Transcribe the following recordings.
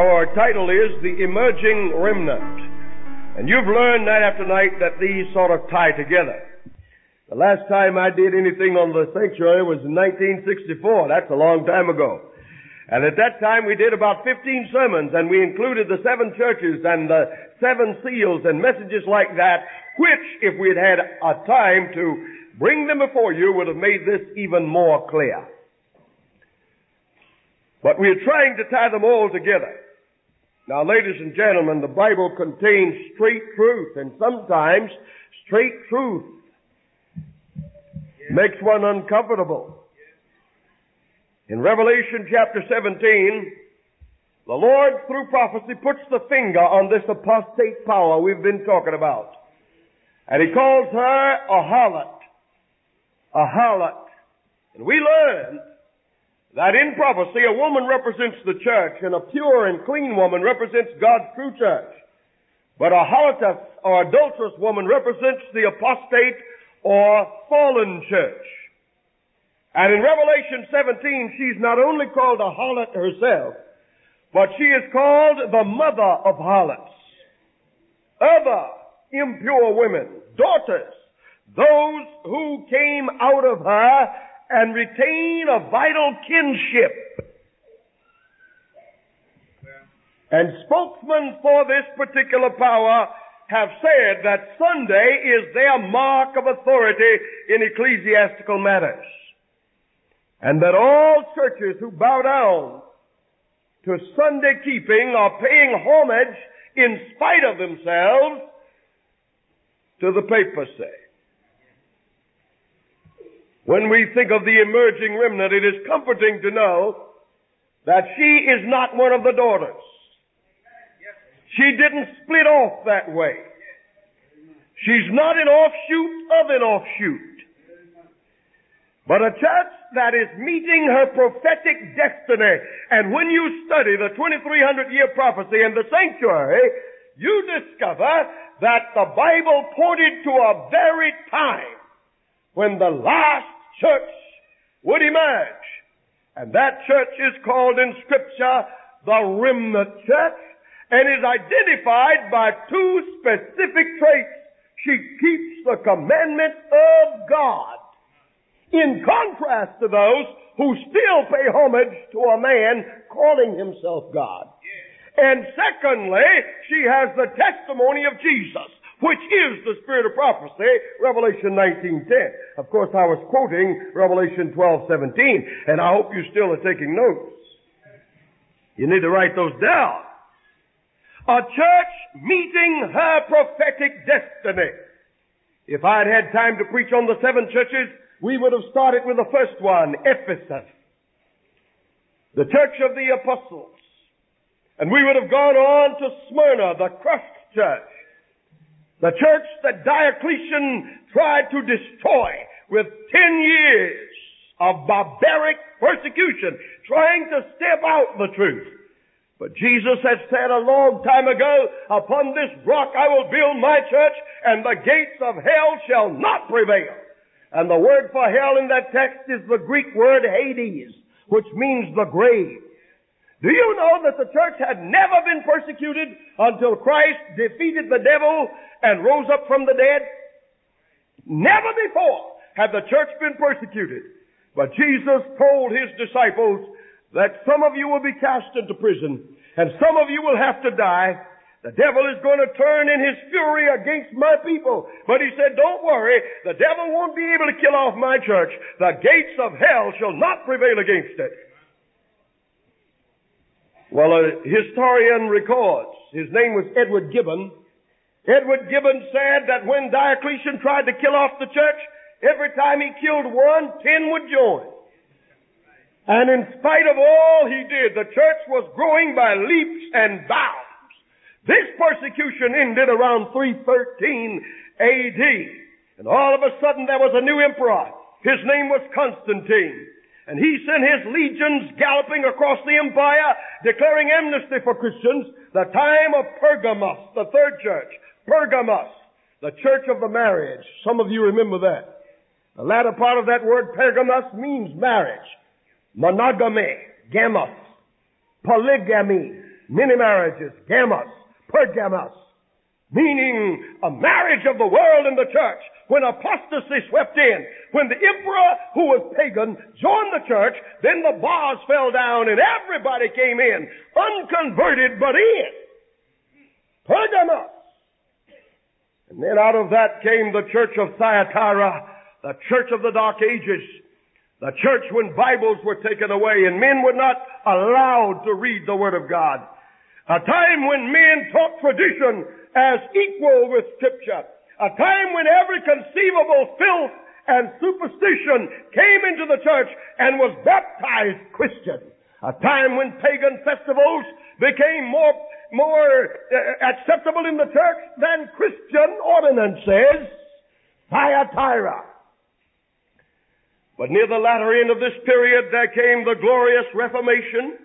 Our title is The Emerging Remnant. And you've learned night after night that these sort of tie together. The last time I did anything on the sanctuary was in 1964. That's a long time ago. And at that time we did about 15 sermons, and we included the 7 churches and the 7 seals and messages like that, which, if we had had a time to bring them before you, would have made this even more clear. But we're trying to tie them all together. Now, ladies and gentlemen, the Bible contains straight truth, and sometimes straight truth makes one uncomfortable. In Revelation chapter 17, the Lord, through prophecy, puts the finger on this apostate power we've been talking about. And He calls her a harlot. A harlot. And we learned that in prophecy, a woman represents the church, and a pure and clean woman represents God's true church. But a harlotess or adulterous woman represents the apostate or fallen church. And in Revelation 17, she's not only called a harlot herself, but she is called the mother of harlots. Other impure women, daughters, those who came out of her and retain a vital kinship. And spokesmen for this particular power have said that Sunday is their mark of authority in ecclesiastical matters. And that all churches who bow down to Sunday keeping are paying homage in spite of themselves to the papacy. When we think of the emerging remnant, it is comforting to know that she is not one of the daughters. She didn't split off that way. She's not an offshoot of an offshoot. But a church that is meeting her prophetic destiny. And when you study the 2300-year prophecy in the sanctuary, you discover that the Bible pointed to a very time when the last church would emerge. And that church is called in Scripture the remnant church, and is identified by 2 specific traits. She keeps the commandments of God, in contrast to those who still pay homage to a man calling himself God. And secondly, she has the testimony of Jesus, which is the spirit of prophecy, Revelation 19:10. Of course, I was quoting Revelation 12:17, and I hope you still are taking notes. You need to write those down. A church meeting her prophetic destiny. If I had had time to preach on the 7 churches, we would have started with the first one, Ephesus, the church of the apostles. And we would have gone on to Smyrna, the crushed church, the church that Diocletian tried to destroy with 10 years of barbaric persecution, trying to stamp out the truth. But Jesus had said a long time ago, upon this rock I will build my church, and the gates of hell shall not prevail. And the word for hell in that text is the Greek word Hades, which means the grave. Do you know that the church had never been persecuted until Christ defeated the devil and rose up from the dead? Never before had the church been persecuted. But Jesus told His disciples that some of you will be cast into prison, and some of you will have to die. The devil is going to turn in his fury against my people. But He said, don't worry, the devil won't be able to kill off my church. The gates of hell shall not prevail against it. Well, a historian records, his name was Edward Gibbon. Edward Gibbon said that when Diocletian tried to kill off the church, every time he killed one, 10 would join. And in spite of all he did, the church was growing by leaps and bounds. This persecution ended around 313 A.D. And all of a sudden there was a new emperor. His name was Constantine. And he sent his legions galloping across the empire, declaring amnesty for Christians. The time of Pergamos, the 3rd church. Pergamos, the church of the marriage. Some of you remember that. The latter part of that word Pergamos means marriage. Monogamy, gamos, polygamy, many marriages, gamos, pergamos, meaning a marriage of the world and the church. When apostasy swept in, when the emperor, who was pagan, joined the church, then the bars fell down and everybody came in, unconverted but in. Pergamos. And then out of that came the church of Thyatira, the church of the Dark Ages, the church when Bibles were taken away and men were not allowed to read the Word of God. A time when men taught tradition as equal with Scripture. A time when every conceivable filth and superstition came into the church and was baptized Christian. A time when pagan festivals became more acceptable in the church than Christian ordinances. Thyatira. But near the latter end of this period, there came the glorious Reformation,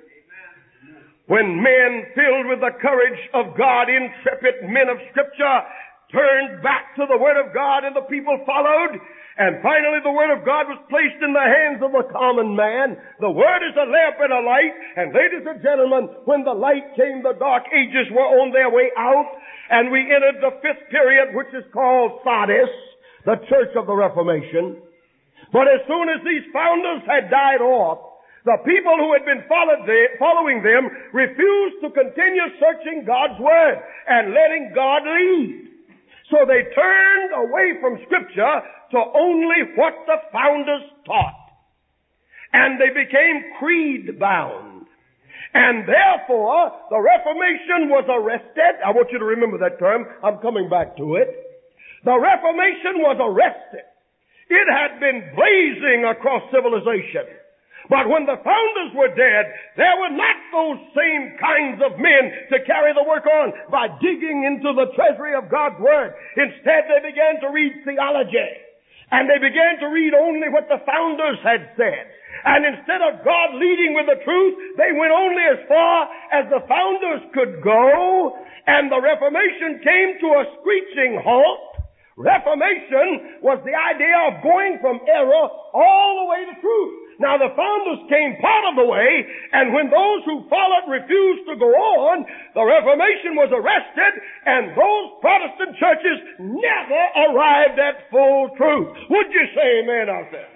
when men filled with the courage of God, intrepid men of Scripture, turned back to the Word of God and the people followed. And finally the Word of God was placed in the hands of the common man. The Word is a lamp and a light. And ladies and gentlemen, when the light came, the Dark Ages were on their way out. And we entered the fifth period, which is called Sardis, the Church of the Reformation. But as soon as these founders had died off, the people who had been following them refused to continue searching God's Word and letting God lead. So they turned away from Scripture to only what the founders taught. And they became creed-bound. And therefore, the Reformation was arrested. I want you to remember that term. I'm coming back to it. The Reformation was arrested. It had been blazing across civilization. But when the founders were dead, there were not those same kinds of men to carry the work on by digging into the treasury of God's Word. Instead, they began to read theology. And they began to read only what the founders had said. And instead of God leading with the truth, they went only as far as the founders could go. And the Reformation came to a screeching halt. Reformation was the idea of going from error all the way to truth. Now the founders came part of the way, and when those who followed refused to go on, the Reformation was arrested, and those Protestant churches never arrived at full truth. Would you say amen out there?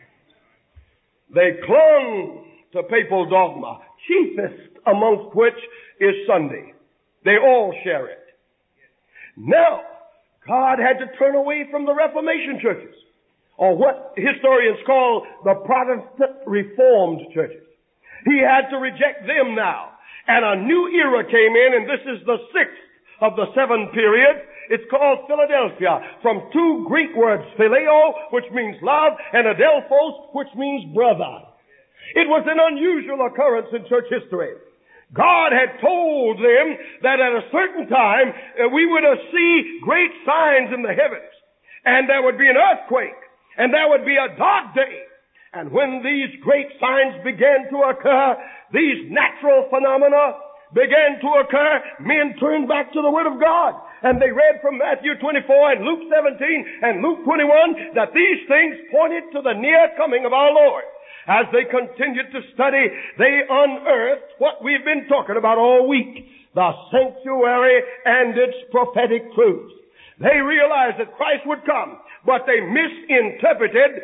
They clung to papal dogma, chiefest amongst which is Sunday. They all share it. Now, God had to turn away from the Reformation churches, or what historians call the Protestant Reformed churches. He had to reject them now. And a new era came in, and this is the sixth of the seven periods. It's called Philadelphia, from two Greek words, phileo, which means love, and adelphos, which means brother. It was an unusual occurrence in church history. God had told them that at a certain time we would see great signs in the heavens, and there would be an earthquake, and there would be a dark day. And when these great signs began to occur, these natural phenomena began to occur, men turned back to the Word of God. And they read from Matthew 24 and Luke 17 and Luke 21 that these things pointed to the near coming of our Lord. As they continued to study, they unearthed what we've been talking about all week, the sanctuary and its prophetic truths. They realized that Christ would come, but they misinterpreted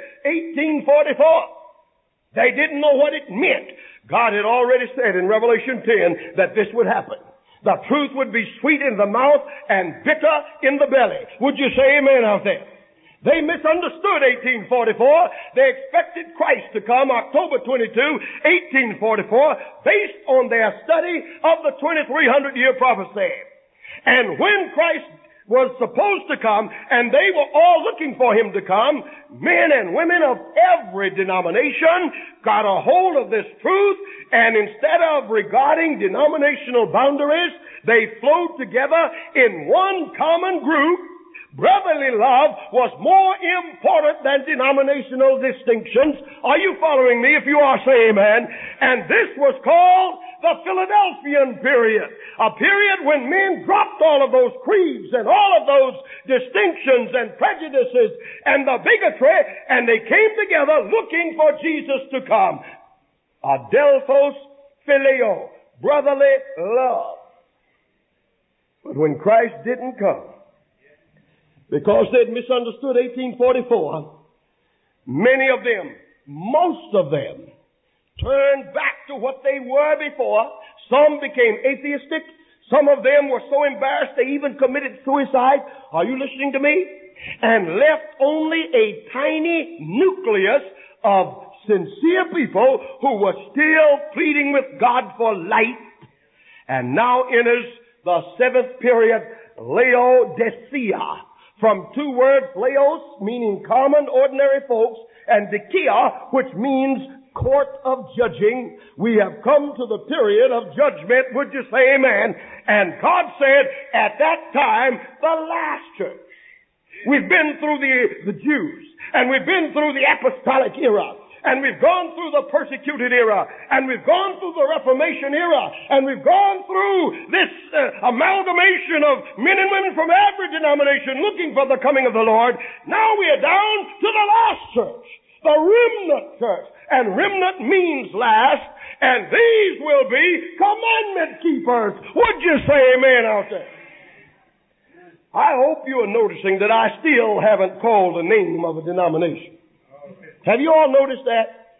1844. They didn't know what it meant. God had already said in Revelation 10 that this would happen. The truth would be sweet in the mouth and bitter in the belly. Would you say amen out there? They misunderstood 1844. They expected Christ to come October 22, 1844, based on their study of the 2300-year prophecy. And when Christ was supposed to come, and they were all looking for Him to come, men and women of every denomination got a hold of this truth, and instead of regarding denominational boundaries, they flowed together in one common group. Brotherly love was more important than denominational distinctions. Are you following me? If you are, say amen. And this was called the Philadelphian period. A period when men dropped all of those creeds and all of those distinctions and prejudices and the bigotry, and they came together looking for Jesus to come. Adelphos phileo. brotherly love. But when Christ didn't come, because they'd misunderstood 1844, many of them, most of them, turned back to what they were before. Some became atheistic. Some of them were so embarrassed they even committed suicide. Are you listening to me? And left only a tiny nucleus of sincere people who were still pleading with God for light. And now enters the seventh period, Laodicea. From two words, Laos, meaning common, ordinary folks, and Dikia, which means court of judging. We have come to the period of judgment. Would you say amen? And God said, at that time, the last church. We've been through the Jews, and we've been through the apostolic era, and we've gone through the persecuted era, and we've gone through the Reformation era, and we've gone through this amalgamation of men and women from every denomination looking for the coming of the Lord. Now we are down to the last church, the remnant church. And remnant means last, and these will be commandment keepers. Would you say amen out there? I hope you are noticing that I still haven't called the name of a denomination. Have you all noticed that?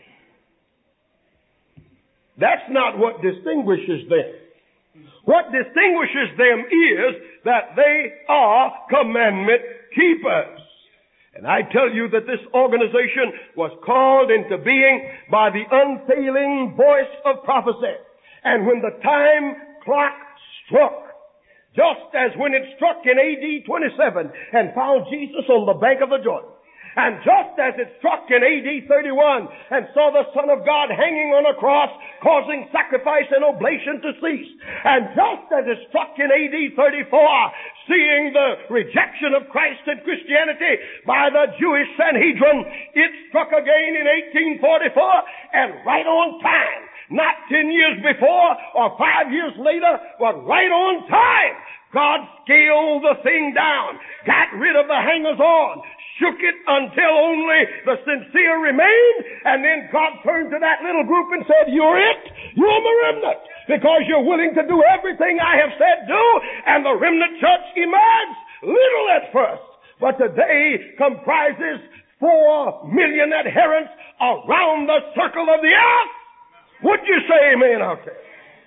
That's not what distinguishes them. What distinguishes them is that they are commandment keepers. And I tell you that this organization was called into being by the unfailing voice of prophecy. And when the time clock struck, just as when it struck in AD 27 and found Jesus on the bank of the Jordan, and just as it struck in AD 31 and saw the Son of God hanging on a cross, causing sacrifice and oblation to cease, and just as it struck in AD 34, seeing the rejection of Christ and Christianity by the Jewish Sanhedrin, it struck again in 1844, and right on time. Not 10 years before or 5 years later, but right on time. God scaled the thing down, got rid of the hangers-on, shook it until only the sincere remained, and then God turned to that little group and said, "You're it. You're the remnant, because you're willing to do everything I have said do." And the remnant church emerged, little at first, but today comprises 4 million adherents around the circle of the earth. Would you say amen out there?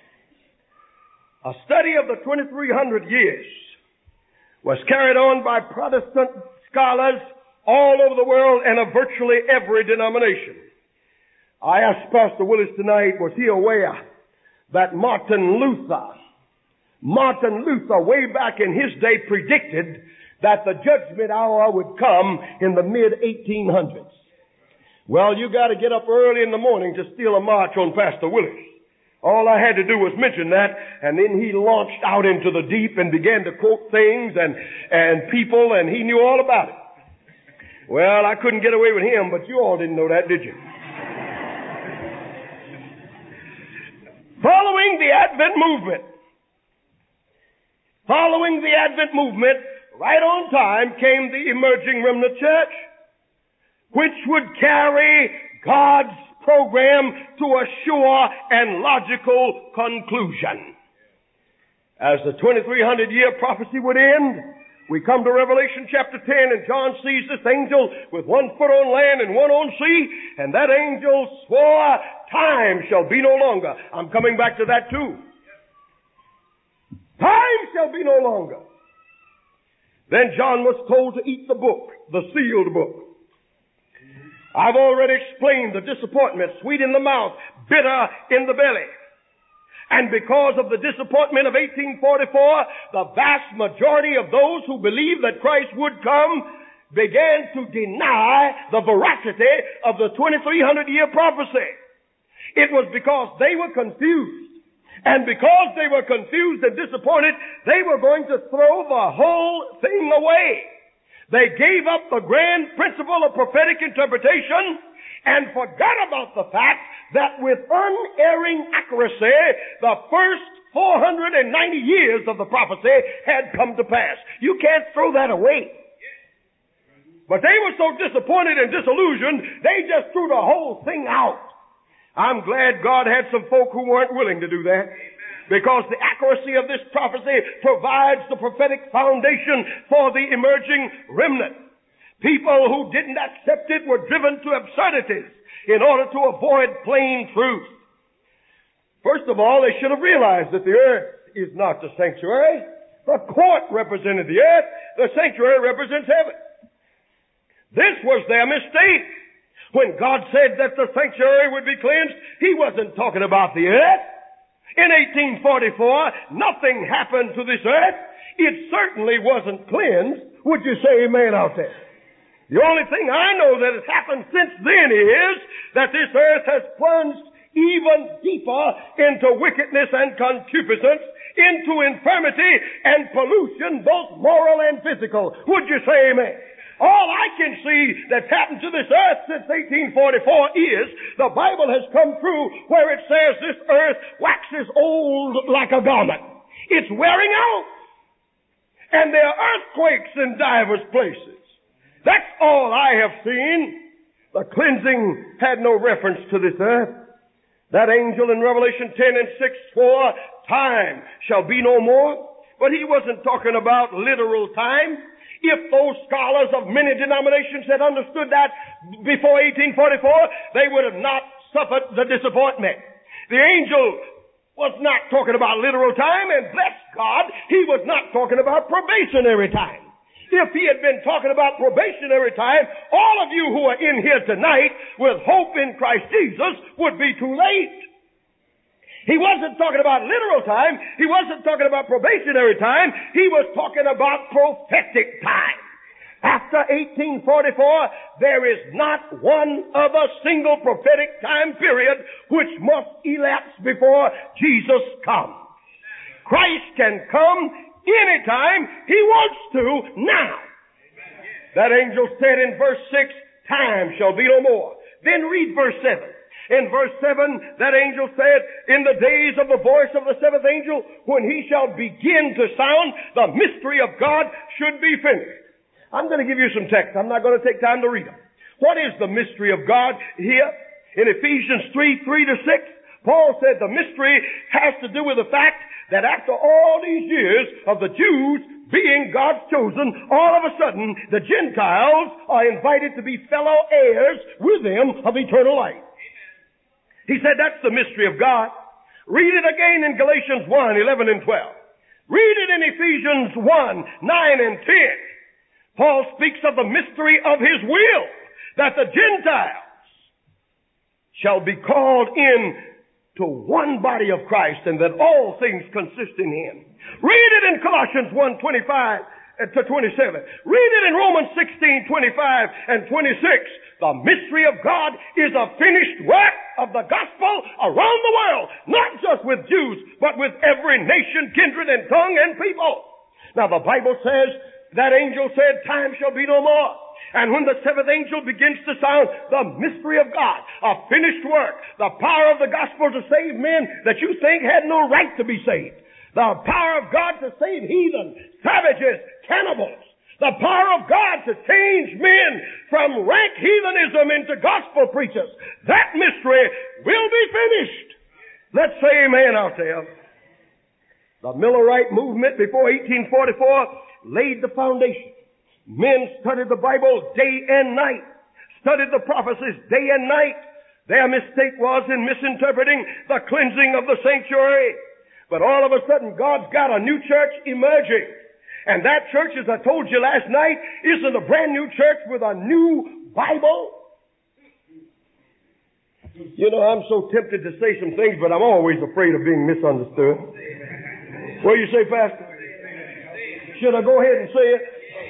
A study of the 2300 years was carried on by Protestant scholars all over the world and of virtually every denomination. I asked Pastor Willis tonight, was he aware that Martin Luther, way back in his day, predicted that the judgment hour would come in the mid-1800s. Well, you got to get up early in the morning to steal a march on Pastor Willis. All I had to do was mention that, and then he launched out into the deep and began to quote things and people, and he knew all about it. Well, I couldn't get away with him, but you all didn't know that, did you? Following the Advent movement, right on time came the emerging remnant church, which would carry God's program to a sure and logical conclusion. As the 2300-year prophecy would end, we come to Revelation chapter 10, and John sees this angel with one foot on land and one on sea, and that angel swore, "Time shall be no longer." I'm coming back to that too. Time shall be no longer. Then John was told to eat the book, the sealed book. I've already explained the disappointment, sweet in the mouth, bitter in the belly. And because of the disappointment of 1844, the vast majority of those who believed that Christ would come began to deny the veracity of the 2300-year prophecy. It was because they were confused. And because they were confused and disappointed, they were going to throw the whole thing away. They gave up the grand principle of prophetic interpretation and forgot about the fact that with unerring accuracy, the first 490 years of the prophecy had come to pass. You can't throw that away. But they were so disappointed and disillusioned, they just threw the whole thing out. I'm glad God had some folk who weren't willing to do that, because the accuracy of this prophecy provides the prophetic foundation for the emerging remnant. People who didn't accept it were driven to absurdities in order to avoid plain truth. First of all, they should have realized that the earth is not the sanctuary. The court represented the earth. The sanctuary represents heaven. This was their mistake. When God said that the sanctuary would be cleansed, He wasn't talking about the earth. In 1844, nothing happened to this earth. It certainly wasn't cleansed. Would you say amen out there? The only thing I know that has happened since then is that this earth has plunged even deeper into wickedness and concupiscence, into infirmity and pollution, both moral and physical. Would you say amen? All I can see that's happened to this earth since 1844 is the Bible has come true where it says this earth waxes old like a garment. It's wearing out. And there are earthquakes in divers places. That's all I have seen. The cleansing had no reference to this earth. That angel in Revelation 10 and 6 swore, time shall be no more. But he wasn't talking about literal time. If those scholars of many denominations had understood that before 1844, they would have not suffered the disappointment. The angel was not talking about literal time, and bless God, he was not talking about probationary time. If he had been talking about probationary time, all of you who are in here tonight with hope in Christ Jesus would be too late. He wasn't talking about literal time. He wasn't talking about probationary time. He was talking about prophetic time. After 1844, there is not one other single prophetic time period which must elapse before Jesus comes. Christ can come anytime He wants to now. That angel said in verse 6, time shall be no more. Then read verse 7. In verse 7, that angel said, in the days of the voice of the seventh angel, when he shall begin to sound, the mystery of God should be finished. I'm going to give you some text. I'm not going to take time to read them. What is the mystery of God here? In Ephesians 3:3-6, Paul said the mystery has to do with the fact that after all these years of the Jews being God's chosen, all of a sudden the Gentiles are invited to be fellow heirs with them of eternal life. He said that's the mystery of God. Read it again in Galatians 1:11 and 12. Read it in Ephesians 1:9 and 10. Paul speaks of the mystery of His will, that the Gentiles shall be called in to one body of Christ, and that all things consist in Him. Read it in Colossians 1:25-27. Read it in Romans 16:25 and 26. The mystery of God is a finished work of the gospel around the world, not just with Jews, but with every nation, kindred, and tongue and people. Now the Bible says, that angel said, time shall be no more. And when the seventh angel begins to sound, the mystery of God, a finished work, the power of the gospel to save men that you think had no right to be saved, the power of God to save heathen, savages, cannibals, the power of God to change men from rank heathenism into gospel preachers, that mystery will be finished. Let's say amen out there. The Millerite movement before 1844 laid the foundation. Men studied the Bible day and night, studied the prophecies day and night. Their mistake was in misinterpreting the cleansing of the sanctuary. But all of a sudden, God's got a new church emerging. And that church, as I told you last night, isn't a brand new church with a new Bible. You know, I'm so tempted to say some things, but I'm always afraid of being misunderstood. What do you say, Pastor? Should I go ahead and say it?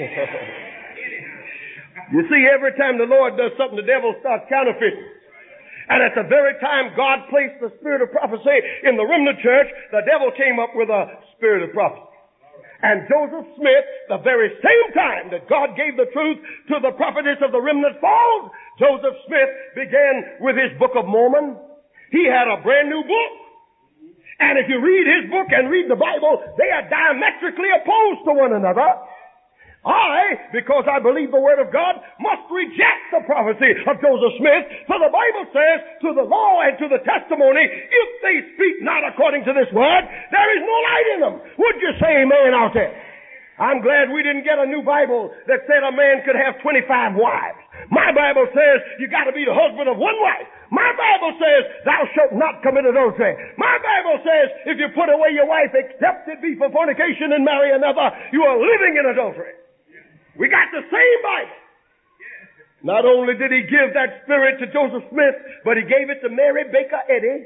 You see, every time the Lord does something, the devil starts counterfeiting. And at the very time God placed the spirit of prophecy in the remnant church, the devil came up with a spirit of prophecy. And Joseph Smith, the very same time that God gave the truth to the prophetess of the remnant falls, Joseph Smith began with his Book of Mormon. He had a brand new book. And if you read his book and read the Bible, they are diametrically opposed to one another. I, because I believe the Word of God, must reject the prophecy of Joseph Smith, for the Bible says, to the law and to the testimony, if they speak not according to this Word, there is no light in them. Would you say amen out there? I'm glad we didn't get a new Bible that said a man could have 25 wives. My Bible says you got to be the husband of one wife. My Bible says thou shalt not commit adultery. My Bible says if you put away your wife except it be for fornication and marry another, you are living in adultery. We got the same Bible. Not only did he give that spirit to Joseph Smith, but he gave it to Mary Baker Eddy.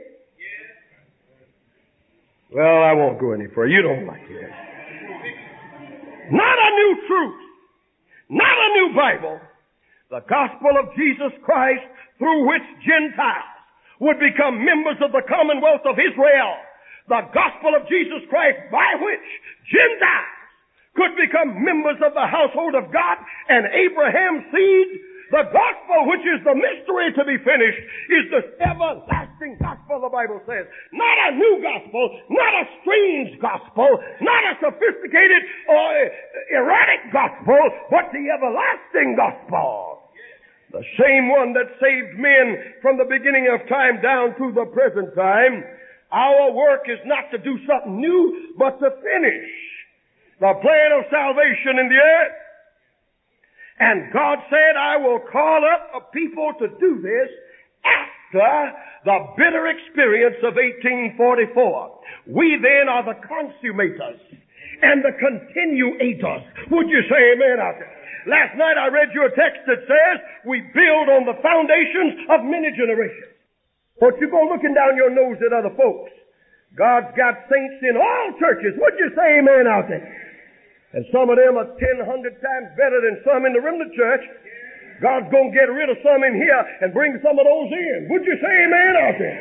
Well, I won't go any further. You don't like it. Not a new truth. Not a new Bible. The gospel of Jesus Christ, through which Gentiles would become members of the commonwealth of Israel. The gospel of Jesus Christ, by which Gentiles could become members of the household of God and Abraham's seed. The gospel, which is the mystery to be finished, is the everlasting gospel, the Bible says. Not a new gospel, not a strange gospel, not a sophisticated or erotic gospel, but the everlasting gospel. The same one that saved men from the beginning of time down to the present time. Our work is not to do something new, but to finish the plan of salvation in the earth. And God said, I will call up a people to do this after the bitter experience of 1844. We then are the consummators and the continuators. Would you say amen out there? Last night I read you a text that says, we build on the foundations of many generations. Don't you go looking down your nose at other folks. God's got saints in all churches. Would you say amen out there? And some of them are 100 times better than some in the remnant church. God's going to get rid of some in here and bring some of those in. Would you say amen out there?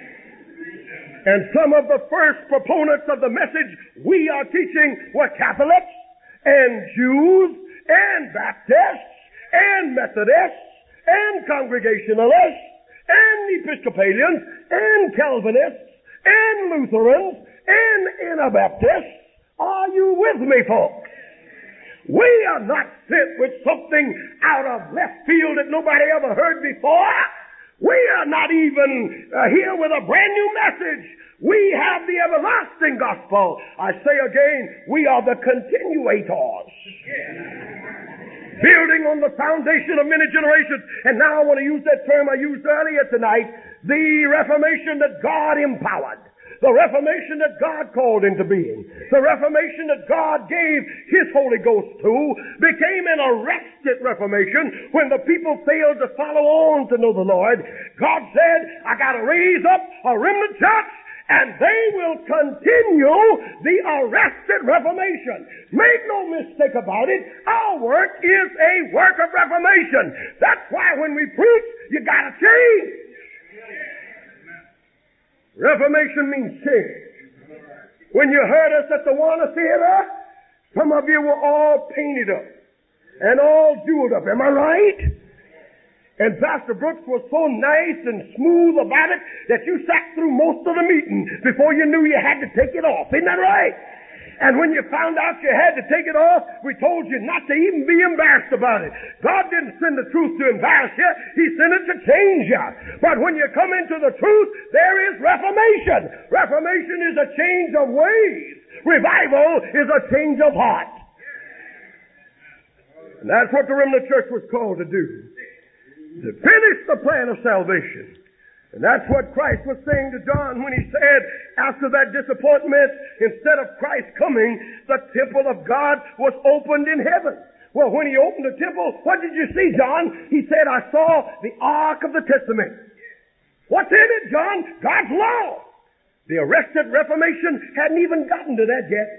And some of the first proponents of the message we are teaching were Catholics and Jews and Baptists and Methodists and Congregationalists and Episcopalians and Calvinists and Lutherans and Anabaptists. Are you with me, folks? We are not sent with something out of left field that nobody ever heard before. We are not even here with a brand new message. We have the everlasting gospel. I say again, we are the continuators. Building on the foundation of many generations. And now I want to use that term I used earlier tonight, the Reformation that God empowered. The Reformation that God called into being. The Reformation that God gave His Holy Ghost to became an arrested Reformation when the people failed to follow on to know the Lord. God said, I got to raise up a remnant church and they will continue the arrested Reformation. Make no mistake about it, our work is a work of reformation. That's why when we preach, you got to change. Reformation means change. When you heard us at the Warner Theater, some of you were all painted up and all jeweled up. Am I right? And Pastor Brooks was so nice and smooth about it that you sat through most of the meeting before you knew you had to take it off. Isn't that right? And when you found out you had to take it off, we told you not to even be embarrassed about it. God didn't send the truth to embarrass you. He sent it to change you. But when you come into the truth, there is reformation. Reformation is a change of ways. Revival is a change of heart. And that's what the remnant church was called to do. To finish the plan of salvation. And that's what Christ was saying to John when he said, after that disappointment, instead of Christ coming, the temple of God was opened in heaven. Well, when he opened the temple, what did you see, John? He said, I saw the Ark of the Testament. What's in it, John? God's law. The arrested Reformation hadn't even gotten to that yet.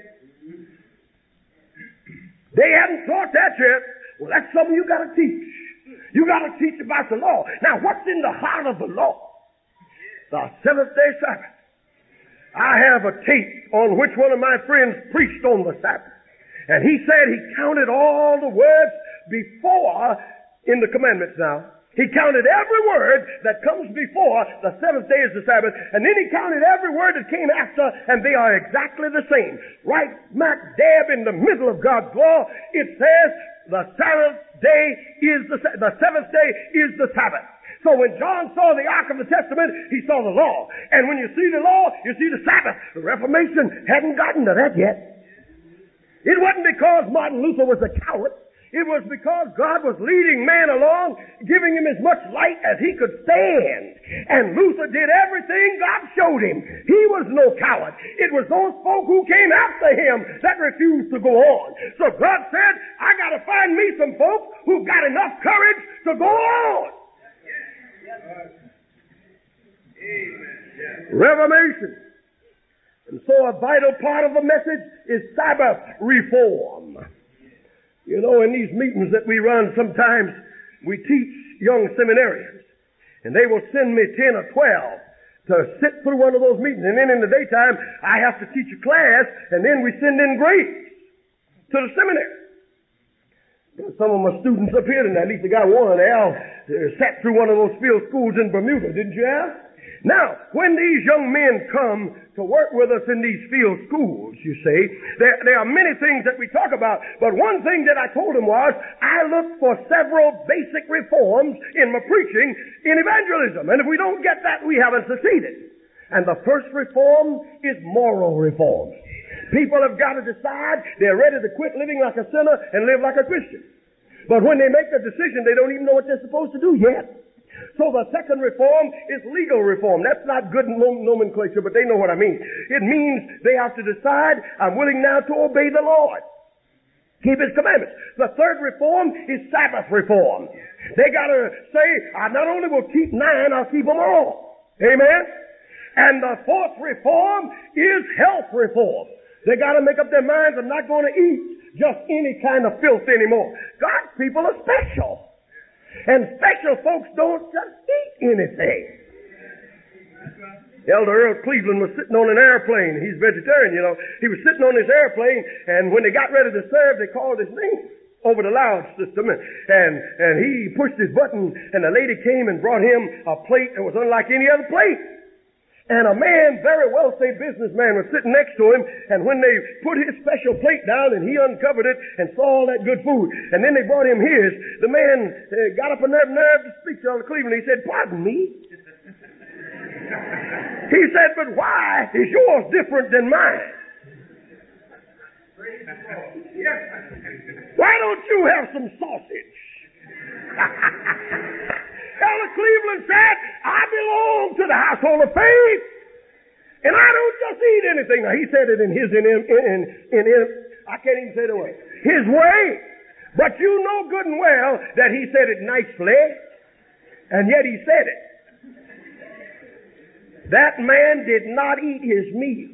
They hadn't taught that yet. Well, that's something you got to teach. You got to teach about the law. Now, what's in the heart of the law? The seventh-day Sabbath. I have a tape on which one of my friends preached on the Sabbath. And he said he counted all the words before in the commandments now. He counted every word that comes before the seventh day is the Sabbath, and then he counted every word that came after, and they are exactly the same. Right smack dab in the middle of God's law, it says the seventh day is the seventh day is the Sabbath. So when John saw the Ark of the Testament, he saw the law. And when you see the law, you see the Sabbath. The Reformation hadn't gotten to that yet. It wasn't because Martin Luther was a coward. It was because God was leading man along, giving him as much light as he could stand. And Luther did everything God showed him. He was no coward. It was those folk who came after him that refused to go on. So God said, I got to find me some folk who've got enough courage to go on. Reformation. And so a vital part of the message is Sabbath reform. You know, in these meetings that we run, sometimes we teach young seminarians, and they will send me 10 or 12 to sit through one of those meetings. And then in the daytime, I have to teach a class, and then we send in grades to the seminary. Some of my students up here tonight, at least I got one, Al, sat through one of those field schools in Bermuda, didn't you, Al? Now, when these young men come to work with us in these field schools, you see, there are many things that we talk about, but one thing that I told them was, I look for several basic reforms in my preaching in evangelism, and if we don't get that, we haven't succeeded. And the first reform is moral reform. People have got to decide they're ready to quit living like a sinner and live like a Christian. But when they make the decision, they don't even know what they're supposed to do yet. So the second reform is legal reform. That's not good nomenclature, but they know what I mean. It means they have to decide, I'm willing now to obey the Lord. Keep His commandments. The third reform is Sabbath reform. They got to say, I not only will keep 9, I'll keep them all. Amen? And the fourth reform is health reform. They got to make up their minds, I'm not going to eat just any kind of filth anymore. God's people are special. And special folks don't just eat anything. Elder Earl Cleveland was sitting on an airplane. He's vegetarian, you know. He was sitting on this airplane, and when they got ready to serve, they called his name over the loud system. And he pushed his button, and the lady came and brought him a plate that was unlike any other plate. And a man, very wealthy businessman, was sitting next to him, and when they put his special plate down and he uncovered it and saw all that good food, and then they brought him his, the man got up enough nerve to speak to Elder Cleveland. He said, pardon me? He said, but why is yours different than mine? Why don't you have some sausage? Elder Cleveland said, I belong to the household of faith, and I don't just eat anything. Now, he said it in his, I can't even say the word, his way, but you know good and well that he said it nicely, and yet he said it. That man did not eat his meal.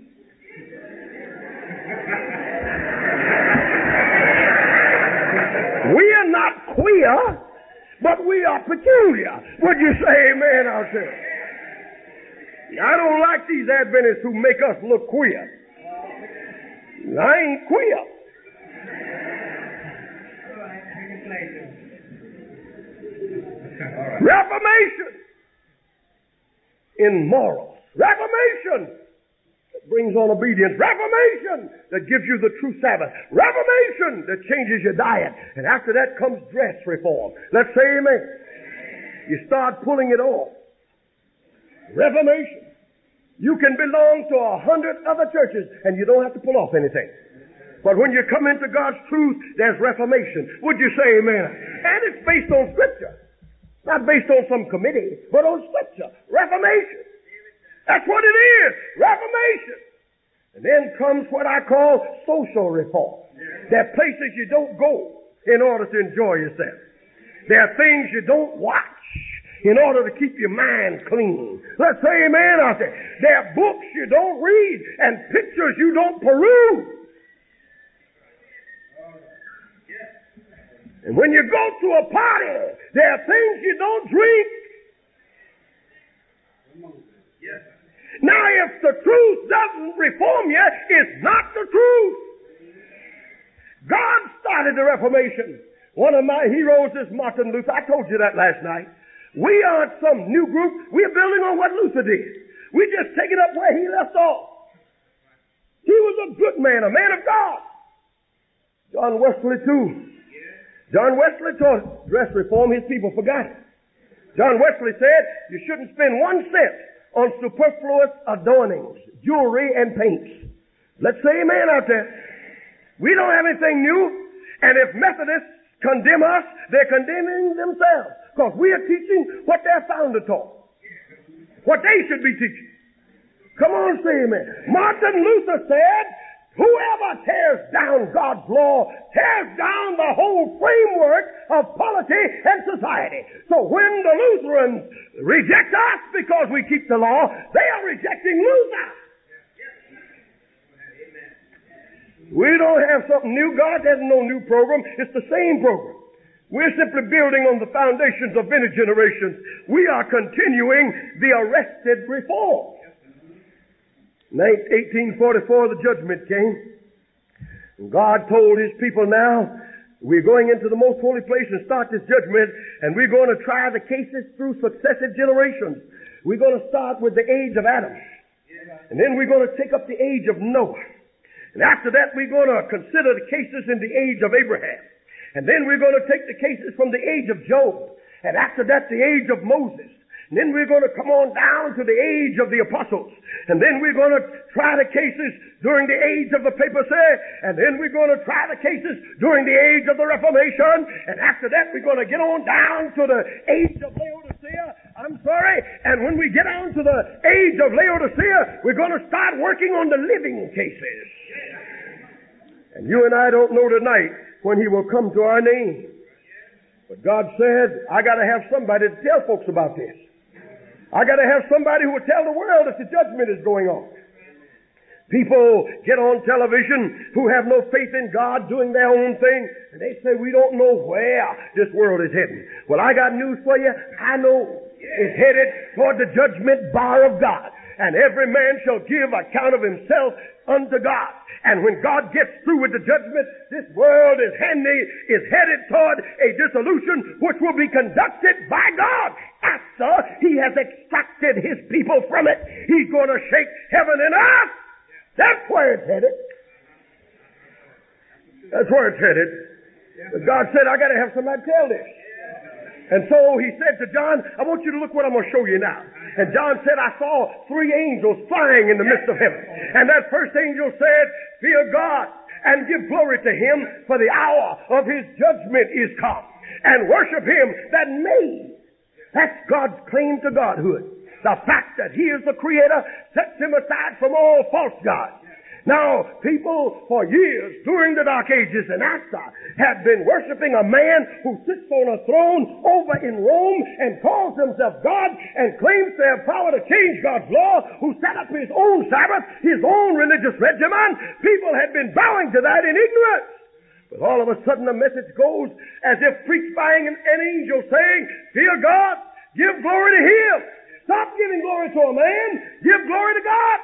We are not queer, but we are peculiar. Would you say amen out there? I don't like these Adventists who make us look queer. I ain't queer. Reformation in morals. Reformation that brings on obedience. Reformation that gives you the true Sabbath. Reformation that changes your diet. And after that comes dress reform. Let's say amen. You start pulling it off. Reformation. You can belong to 100 other churches and you don't have to pull off anything. But when you come into God's truth, there's reformation. Would you say amen? And it's based on Scripture. Not based on some committee, but on Scripture. Reformation. That's what it is. Reformation. And then comes what I call social reform. There are places you don't go in order to enjoy yourself. There are things you don't watch in order to keep your mind clean. Let's say amen out there. There are books you don't read and pictures you don't peruse. And when you go to a party, there are things you don't drink. Now, if the truth doesn't reform you, it's not the truth. God started the Reformation. One of my heroes is Martin Luther. I told you that last night. We aren't some new group. We're building on what Luther did. We just take it up where he left off. He was a good man, a man of God. John Wesley too. John Wesley taught dress reform. His people forgot it. John Wesley said you shouldn't spend 1 cent on superfluous adornings, jewelry, and paints. Let's say amen out there. We don't have anything new, and if Methodists condemn us, they're condemning themselves, because we are teaching what their founder taught, what they should be teaching. Come on, say amen. Martin Luther said, whoever tears down God's law tears down the whole framework of polity and society. So when the Lutherans reject us because we keep the law, they are rejecting Luther. We don't have something new. God has no new program. It's the same program. We're simply building on the foundations of many generations. We are continuing the arrested reform. In 1844, the judgment came. And God told His people, now, we're going into the most holy place and start this judgment, and we're going to try the cases through successive generations. We're going to start with the age of Adam. And then we're going to take up the age of Noah. And after that, we're going to consider the cases in the age of Abraham. And then we're going to take the cases from the age of Job. And after that, the age of Moses. And then we're going to come on down to the age of the apostles. And then we're going to try the cases during the age of the papacy. And then we're going to try the cases during the age of the Reformation. And after that, we're going to get on down to the age of Laodicea. And when we get on to the age of Laodicea, we're going to start working on the living cases. And you and I don't know tonight when He will come to our name. But God said, I got to have somebody to tell folks about this. I got to have somebody who will tell the world that the judgment is going on. People get on television who have no faith in God, doing their own thing, and they say, we don't know where this world is heading. Well, I got news for you. I know it's headed toward the judgment bar of God. And every man shall give account of himself unto God. And when God gets through with the judgment, this world is headed toward a dissolution which will be conducted by God after He has extracted His people from it. He's going to shake heaven and earth. That's where it's headed. That's where it's headed. But God said, I got to have somebody tell this. And so He said to John, I want you to look what I'm going to show you now. And John said, I saw 3 angels flying in the midst of heaven. And that first angel said, fear God and give glory to Him, for the hour of His judgment is come. And worship Him that made. That's God's claim to Godhood. The fact that He is the Creator sets Him aside from all false gods. Now, people for years during the Dark Ages and after have been worshiping a man who sits on a throne over in Rome and calls himself God and claims to have power to change God's law, who set up his own Sabbath, his own religious regimen. People had been bowing to that in ignorance. But all of a sudden the message goes as if preached by an angel saying, fear God, give glory to Him. Stop giving glory to a man, give glory to God.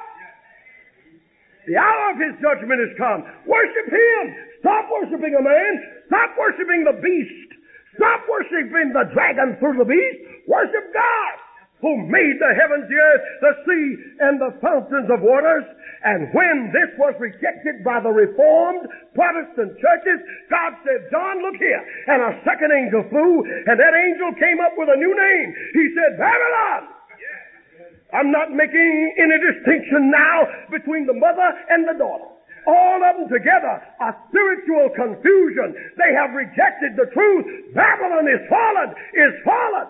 The hour of His judgment has come. Worship Him. Stop worshiping a man. Stop worshiping the beast. Stop worshiping the dragon through the beast. Worship God, who made the heavens, the earth, the sea, and the fountains of waters. And when this was rejected by the Reformed Protestant churches, God said, John, look here. And a second angel flew, and that angel came up with a new name. He said, Babylon. I'm not making any distinction now between the mother and the daughter. All of them together are spiritual confusion. They have rejected the truth. Babylon is fallen, is fallen.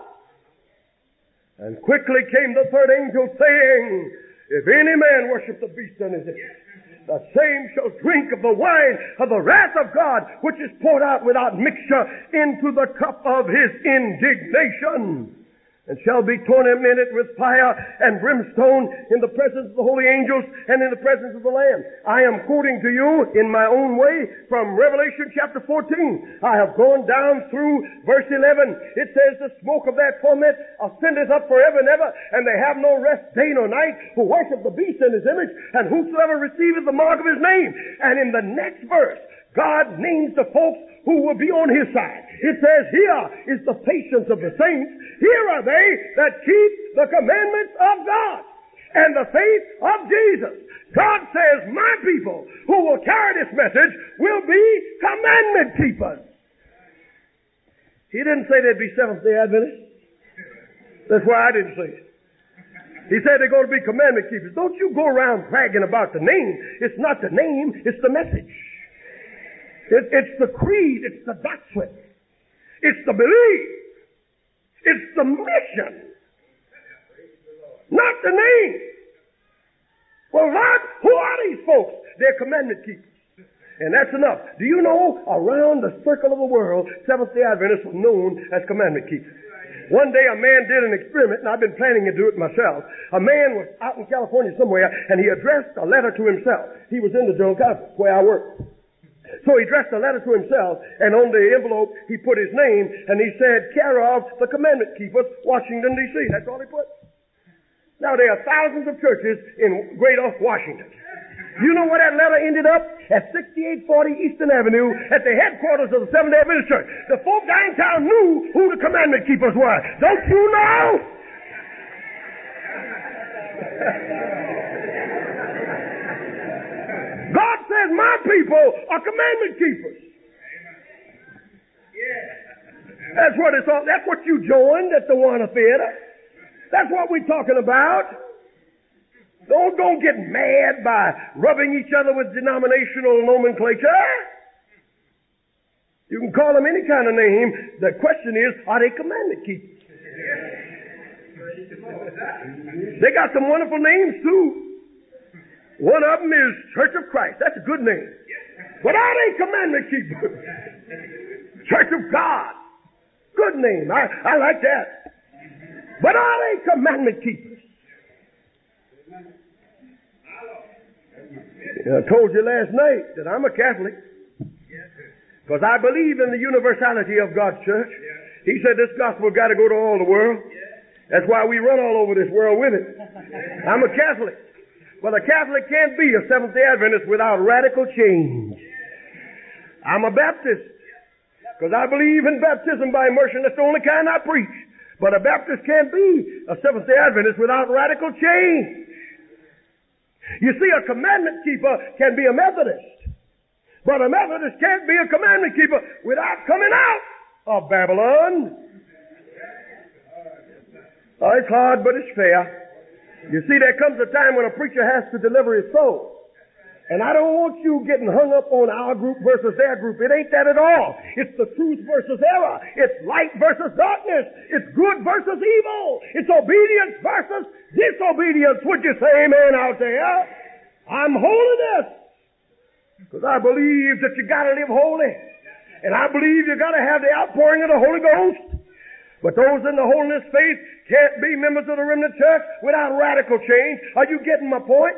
And quickly came the third angel saying, if any man worship the beast and his image, the same shall drink of the wine of the wrath of God, which is poured out without mixture into the cup of His indignation. And shall be tormented with fire and brimstone in the presence of the holy angels and in the presence of the Lamb. I am quoting to you in my own way from Revelation chapter 14. I have gone down through verse 11. It says, the smoke of their torment ascendeth up forever and ever, and they have no rest day nor night, who worship the beast in his image, and whosoever receiveth the mark of his name. And in the next verse, God names the folks who will be on His side. It says, here is the patience of the saints. Here are they that keep the commandments of God and the faith of Jesus. God says, my people who will carry this message will be commandment keepers. He didn't say they'd be Seventh-day Adventists. That's why I didn't say it. He said they're going to be commandment keepers. Don't you go around bragging about the name. It's not the name, it's the message. It's the creed, it's the doctrine. It's the belief. It's the mission. Not the name. Well, Lord, who are these folks? They're commandment keepers. And that's enough. Do you know, around the circle of the world, Seventh-day Adventists were known as commandment keepers. One day a man did an experiment, and I've been planning to do it myself. A man was out in California somewhere, and he addressed a letter to himself. He was in the General Conference where I worked. So he addressed a letter to himself, and on the envelope he put his name, and he said, care of the commandment keepers, Washington, D.C. That's all he put. Now there are thousands of churches in Greater Washington. You know where that letter ended up? At 6840 Eastern Avenue at the headquarters of the Seventh-day Adventist Church. The folk downtown knew who the commandment keepers were. Don't you know? God says my people are commandment keepers. That's what it's all. That's what you joined at the Warner Theater. That's what we're talking about. Don't get mad by rubbing each other with denominational nomenclature. You can call them any kind of name. The question is, are they commandment keepers? They got some wonderful names too. One of them is Church of Christ. That's a good name. But are they commandment keepers? Church of God. Good name. I like that. But are they commandment keepers? I told you last night that I'm a Catholic because I believe in the universality of God's church. He said this gospel got to go to all the world. That's why we run all over this world with it. I'm a Catholic. But a Catholic can't be a Seventh-day Adventist without radical change. I'm a Baptist because I believe in baptism by immersion. That's the only kind I preach. But a Baptist can't be a Seventh-day Adventist without radical change. You see, a commandment keeper can be a Methodist, but a Methodist can't be a commandment keeper without coming out of Babylon. Oh, it's hard, but it's fair. You see, there comes a time when a preacher has to deliver his soul. And I don't want you getting hung up on our group versus their group. It ain't that at all. It's the truth versus error. It's light versus darkness. It's good versus evil. It's obedience versus disobedience. Would you say amen out there? I'm holiness. Because I believe that you gotta live holy. And I believe you gotta have the outpouring of the Holy Ghost. But those in the holiness faith can't be members of the remnant church without radical change. Are you getting my point?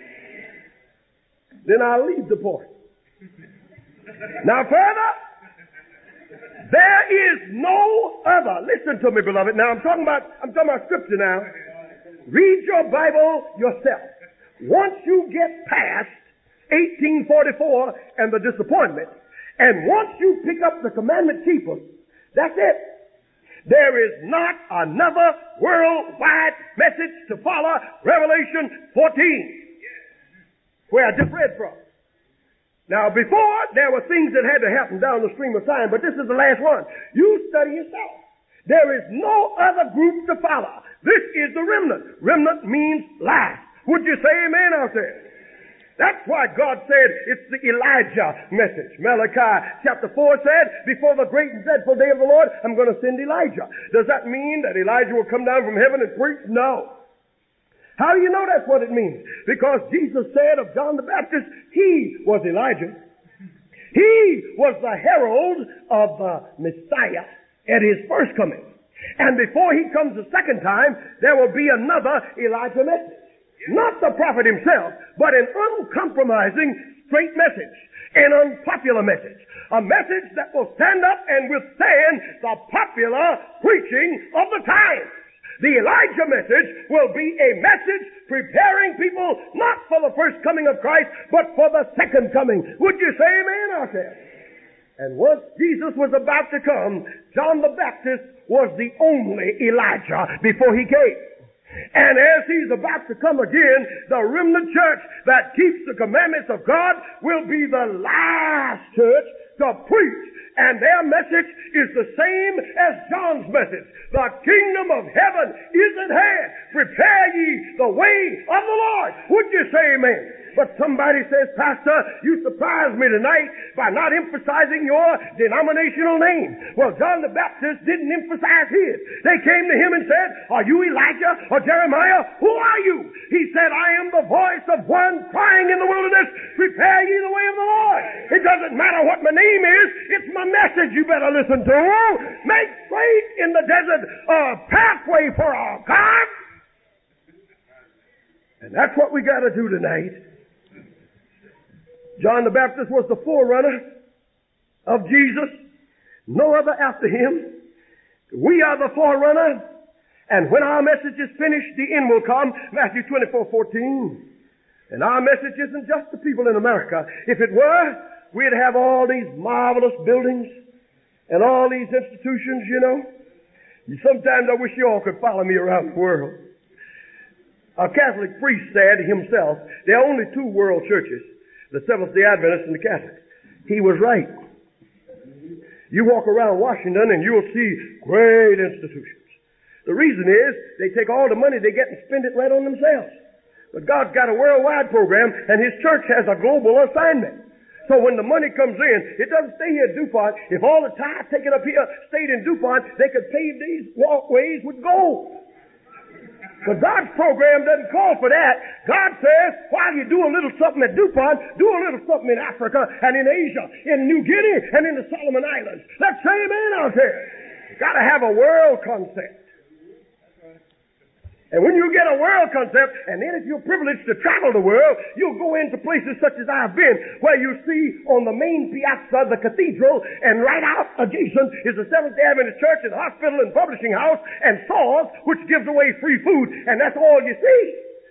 Then I'll leave the point. Now further, there is no other. Listen to me, beloved. Now I'm talking about scripture now. Read your Bible yourself. Once you get past 1844 and the disappointment, and once you pick up the commandment keepers, that's it. There is not another worldwide message to follow Revelation 14. Where I just read from. Now before, there were things that had to happen down the stream of time, but this is the last one. You study yourself. There is no other group to follow. This is the remnant. Remnant means last. Would you say amen out there? That's why God said it's the Elijah message. Malachi chapter 4 said, before the great and dreadful day of the Lord, I'm going to send Elijah. Does that mean that Elijah will come down from heaven and preach? No. How do you know that's what it means? Because Jesus said of John the Baptist, he was Elijah. He was the herald of the Messiah at his first coming. And before he comes the second time, there will be another Elijah message. Not the prophet himself, but an uncompromising, straight message. An unpopular message. A message that will stand up and withstand the popular preaching of the times. The Elijah message will be a message preparing people not for the first coming of Christ, but for the second coming. Would you say amen out there? And once Jesus was about to come, John the Baptist was the only Elijah before he came. And as he's about to come again, the remnant church that keeps the commandments of God will be the last church to preach. And their message is the same as John's message. The kingdom of heaven is at hand. Prepare ye the way of the Lord. Would you say amen? But somebody says, Pastor, you surprised me tonight by not emphasizing your denominational name. Well, John the Baptist didn't emphasize his. They came to him and said, are you Elijah or Jeremiah? Who are you? He said, I am the voice of one crying in the wilderness, prepare ye the way of the Lord. It doesn't matter what my name is, it's my message you better listen to. Make straight in the desert a pathway for our God. And that's what we got to do tonight. John the Baptist was the forerunner of Jesus. No other after him. We are the forerunner. And when our message is finished, the end will come. Matthew 24:14. And our message isn't just the people in America. If it were, we'd have all these marvelous buildings and all these institutions, you know. Sometimes I wish you all could follow me around the world. A Catholic priest said himself, there are only two world churches, the Seventh-day Adventists and the Catholics. He was right. You walk around Washington and you'll see great institutions. The reason is they take all the money they get and spend it right on themselves. But God's got a worldwide program and His church has a global assignment. So when the money comes in, it doesn't stay here at DuPont. If all the tithe taken up here stayed in DuPont, they could pave these walkways with gold. But God's program doesn't call for that. God says, while you do a little something at DuPont, do a little something in Africa and in Asia, in New Guinea and in the Solomon Islands. Let's say amen out there. Got to have a world concept. And when you get a world concept, and then if you're privileged to travel the world, you'll go into places such as I've been, where you see on the main piazza the cathedral, and right out adjacent is the Seventh-day Adventist Church and hospital and publishing house and Saws, which gives away free food, and that's all you see.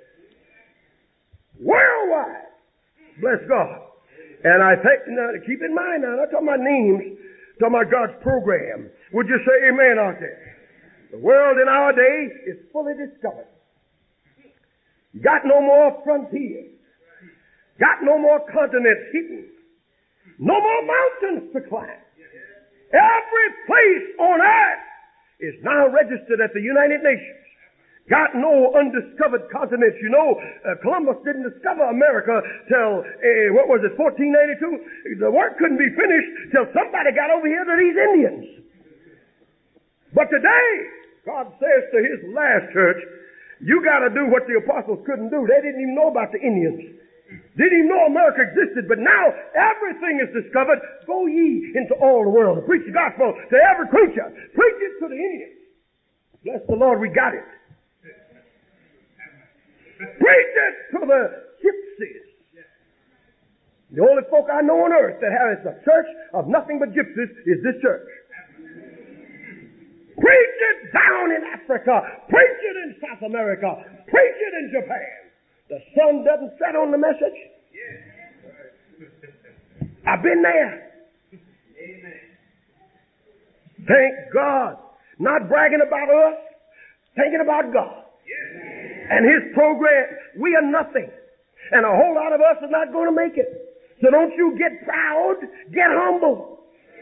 Worldwide. Bless God. And I think, now, keep in mind now, I'm not talking about names, I'm talking about God's program. Would you say amen out there? The world in our day is fully discovered. You got no more frontiers. Got no more continents hidden. No more mountains to climb. Every place on earth is now registered at the United Nations. Got no undiscovered continents. You know, Columbus didn't discover America till, 1492? The work couldn't be finished till somebody got over here to these Indians. But today, God says to His last church, you got to do what the apostles couldn't do. They didn't even know about the Indians. Didn't even know America existed. But now everything is discovered. Go ye into all the world and preach the gospel to every creature. Preach it to the Indians. Bless the Lord, we got it. Preach it to the gypsies. The only folk I know on earth that has a church of nothing but gypsies is this church. Preach it down in Africa. Preach it in South America. Preach it in Japan. The sun doesn't set on the message. I've been there. Thank God. Not bragging about us, thinking about God. And His program. We are nothing. And a whole lot of us are not going to make it. So don't you get proud, get humble.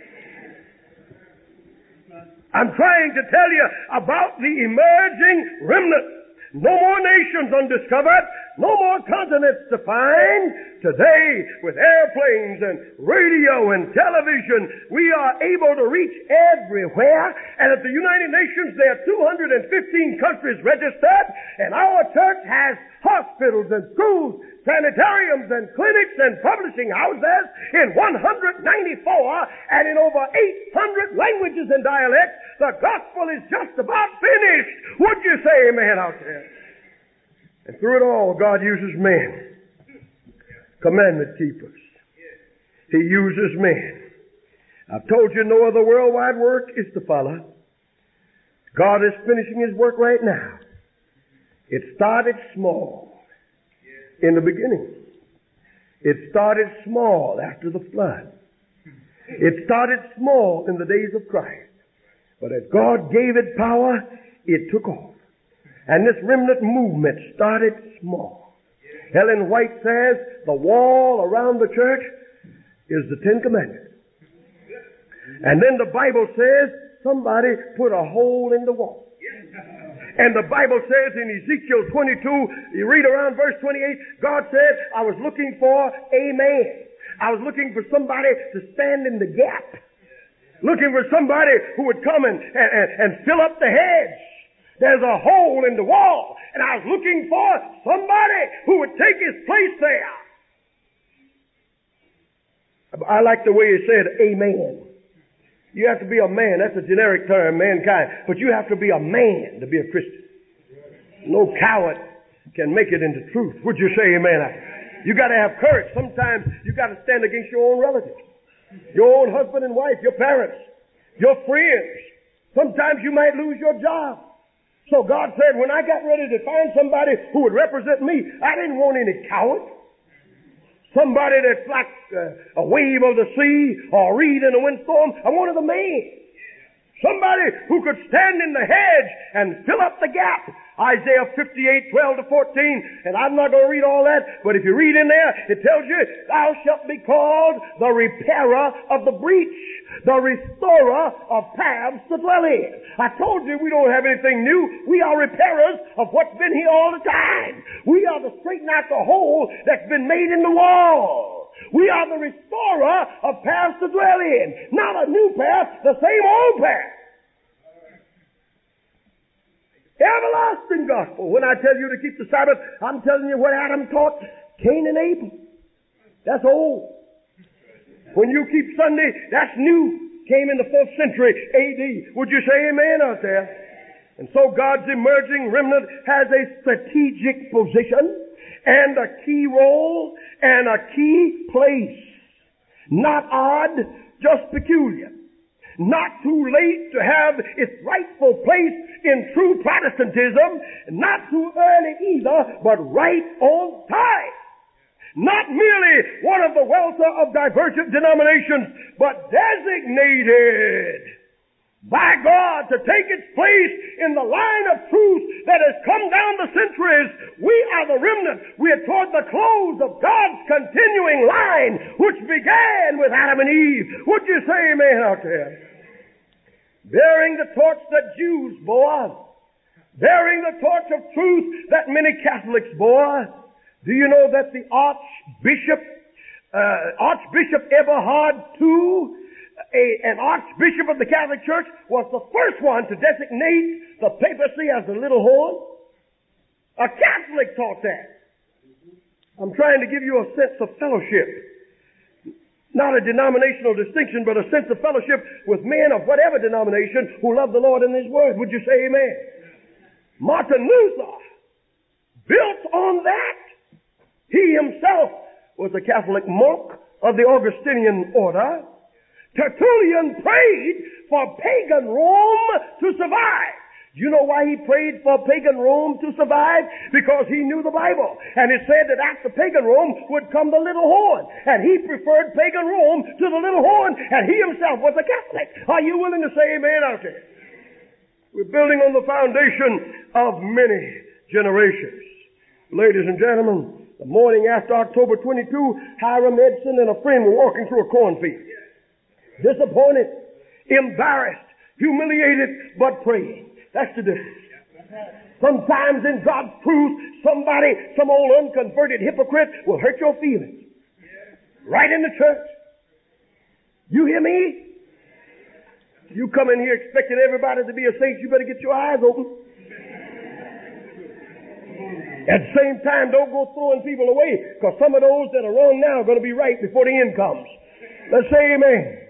I'm trying to tell you about the emerging remnant. No more nations undiscovered. No more continents to find. Today, with airplanes and radio and television, we are able to reach everywhere. And at the United Nations, there are 215 countries registered. And our church has hospitals and schools, sanitariums and clinics and publishing houses in 194 and in over 800 languages and dialects. The gospel is just about finished. Would you say amen out there? And through it all, God uses men. Commandment keepers. He uses men. I've told you no other worldwide work is to follow. God is finishing His work right now. It started small in the beginning. It started small after the flood. It started small in the days of Christ. But as God gave it power, it took off. And this remnant movement started small. Ellen White says the wall around the church is the Ten Commandments. And then the Bible says somebody put a hole in the wall. And the Bible says in Ezekiel 22, you read around verse 28, God said, I was looking for a man. I was looking for somebody to stand in the gap. Looking for somebody who would come and fill up the hedge. There's a hole in the wall. And I was looking for somebody who would take his place there. I like the way he said, amen. You have to be a man. That's a generic term, mankind. But you have to be a man to be a Christian. No coward can make it into truth. Would you say amen? You got to have courage. Sometimes you got to stand against your own relatives. Your own husband and wife, your parents, your friends. Sometimes you might lose your job. So God said, when I got ready to find somebody who would represent me, I didn't want any coward. Somebody that's like a wave of the sea or a reed in a windstorm. I wanted a man. Somebody who could stand in the hedge and fill up the gap. Isaiah 58:12-14. And I'm not going to read all that, but if you read in there, it tells you, thou shalt be called the repairer of the breach, the restorer of paths to dwell in. I told you we don't have anything new. We are repairers of what's been here all the time. We are to straighten out the hole that's been made in the wall. We are the restorer of paths to dwell in. Not a new path, the same old path. Everlasting gospel. When I tell you to keep the Sabbath, I'm telling you what Adam taught Cain and Abel. That's old. When you keep Sunday, that's new. Came in the 4th century A.D. Would you say amen out there? And so God's emerging remnant has a strategic position and a key role and a key place. Not odd, just peculiar. Not too late to have its rightful place in true Protestantism. Not too early either, but right on time. Not merely one of the welter of divergent denominations, but designated by God to take its place in the line of truth that has come down the centuries. We are the remnant. We are toward the close of God's continuing line, which began with Adam and Eve. Would you say amen out there? Bearing the torch that Jews bore, bearing the torch of truth that many Catholics bore. Do you know that the Archbishop Eberhard II, an Archbishop of the Catholic Church, was the first one to designate the papacy as the little horn? A Catholic taught that. I'm trying to give you a sense of fellowship. Not a denominational distinction, but a sense of fellowship with men of whatever denomination who love the Lord and His Word. Would you say amen? Martin Luther built on that. He himself was a Catholic monk of the Augustinian order. Tertullian prayed for pagan Rome to survive. Do you know why he prayed for pagan Rome to survive? Because he knew the Bible. And it said that after pagan Rome would come the little horn. And he preferred pagan Rome to the little horn. And he himself was a Catholic. Are you willing to say amen out there? We're building on the foundation of many generations. Ladies and gentlemen, the morning after October 22, Hiram Edson and a friend were walking through a cornfield. Disappointed, embarrassed, humiliated, but praying. That's the difference. Sometimes in God's truth, some old unconverted hypocrite will hurt your feelings. Right in the church. You hear me? You come in here expecting everybody to be a saint, you better get your eyes open. At the same time, don't go throwing people away, because some of those that are wrong now are going to be right before the end comes. Let's say amen.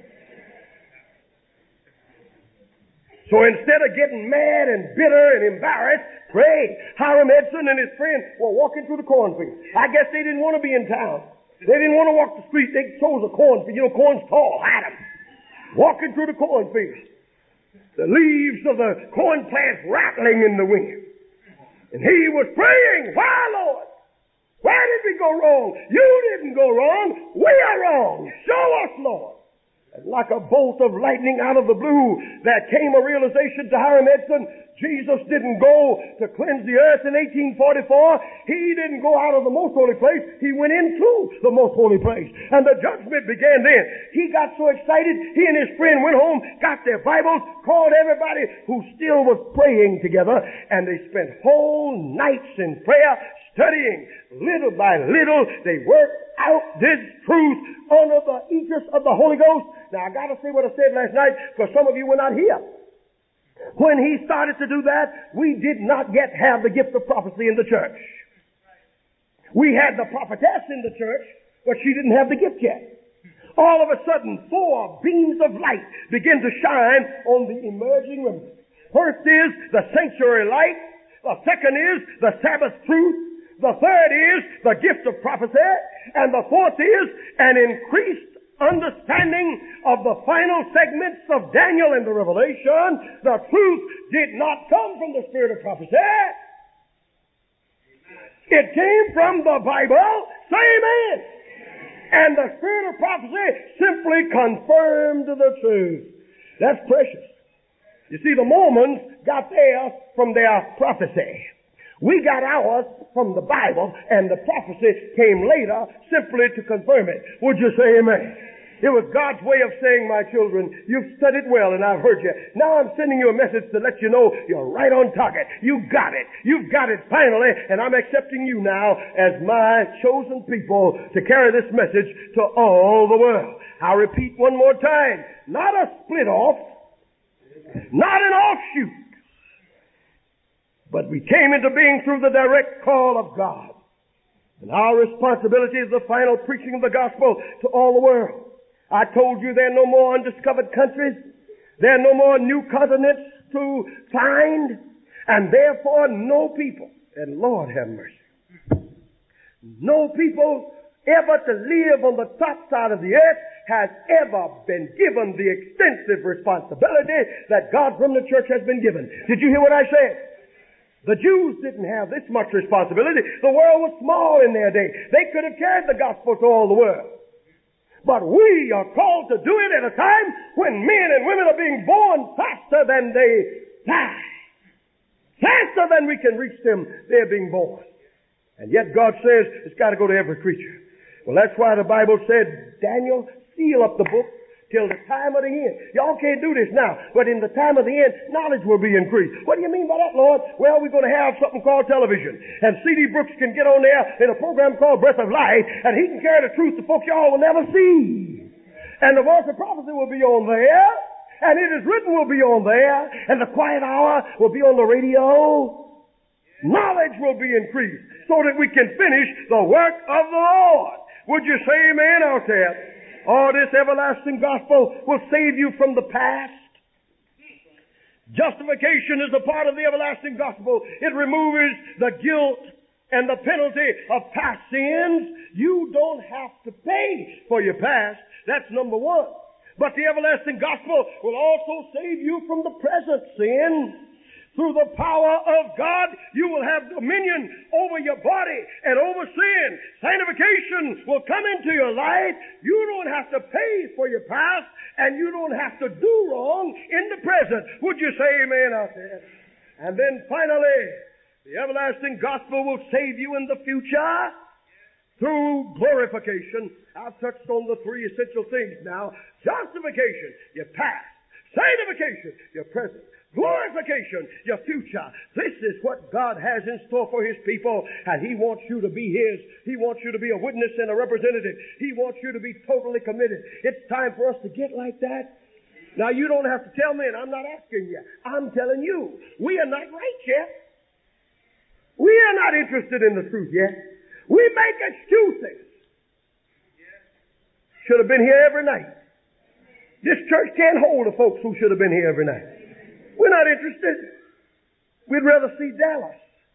So instead of getting mad and bitter and embarrassed, pray. Hiram Edson and his friend were walking through the cornfield. I guess they didn't want to be in town. They didn't want to walk the street. They chose a cornfield. You know, corn's tall, Adam. Walking through the cornfield. The leaves of the corn plants rattling in the wind. And he was praying, why, Lord? Why did we go wrong? You didn't go wrong. We are wrong. Show us, Lord. And like a bolt of lightning out of the blue, there came a realization to Hiram Edson. Jesus didn't go to cleanse the earth in 1844. He didn't go out of the most holy place. He went into the most holy place. And the judgment began then. He got so excited, he and his friend went home, got their Bibles, called everybody who still was praying together, and they spent whole nights in prayer, studying. Little by little, they worked out this truth under the aegis of the Holy Ghost. Now, I got to say what I said last night, because some of you were not here. When he started to do that, we did not yet have the gift of prophecy in the church. We had the prophetess in the church, but she didn't have the gift yet. All of a sudden, 4 beams of light begin to shine on the emerging remnant. First is the sanctuary light. The second is the Sabbath truth. The third is the gift of prophecy. And the fourth is an increased understanding of the final segments of Daniel and the Revelation. The truth did not come from the spirit of prophecy. It came from the Bible. Say amen. And the spirit of prophecy simply confirmed the truth. That's precious. You see, the Mormons got theirs from their prophecy. We got ours from the Bible, and the prophecy came later simply to confirm it. Would you say amen? It was God's way of saying, my children, you've studied well and I've heard you. Now I'm sending you a message to let you know you're right on target. You got it. You've got it finally, and I'm accepting you now as my chosen people to carry this message to all the world. I'll repeat one more time. Not a split off, not an offshoot, but we came into being through the direct call of God. And our responsibility is the final preaching of the gospel to all the world. I told you there are no more undiscovered countries. There are no more new continents to find. And therefore no people, and Lord have mercy, no people ever to live on the top side of the earth has ever been given the extensive responsibility that God's remnant church has been given. Did you hear what I said? The Jews didn't have this much responsibility. The world was small in their day. They could have carried the gospel to all the world. But we are called to do it at a time when men and women are being born faster than they die. Faster than we can reach them, they're being born. And yet God says it's got to go to every creature. Well, that's why the Bible said, Daniel, seal up the book till the time of the end. Y'all can't do this now, but in the time of the end, knowledge will be increased. What do you mean by that, Lord? Well, we're going to have something called television. And C.D. Brooks can get on there in a program called Breath of Life, and he can carry the truth to folks y'all will never see. And the voice of prophecy will be on there, and it is written will be on there, and the quiet hour will be on the radio. Knowledge will be increased so that we can finish the work of the Lord. Would you say amen out there? Oh, this everlasting gospel will save you from the past. Justification is a part of the everlasting gospel. It removes the guilt and the penalty of past sins. You don't have to pay for your past. That's number one. But the everlasting gospel will also save you from the present sin. Through the power of God, you will have dominion over your body and over sin. Sanctification will come into your life. You don't have to pay for your past, and you don't have to do wrong in the present. Would you say amen out there? And then finally, the everlasting gospel will save you in the future through glorification. I've touched on the 3 essential things now. Justification, your past. Sanctification, your present. Glorification, your future. This is what God has in store for His people, and He wants you to be His. He wants you to be a witness and a representative. He wants you to be totally committed. It's time for us to get like that. Now, you don't have to tell me, and I'm not asking you. I'm telling you, we are not right yet. We are not interested in the truth yet. We make excuses. Should have been here every night. This church can't hold the folks who should have been here every night. We're not interested. We'd rather see Dallas.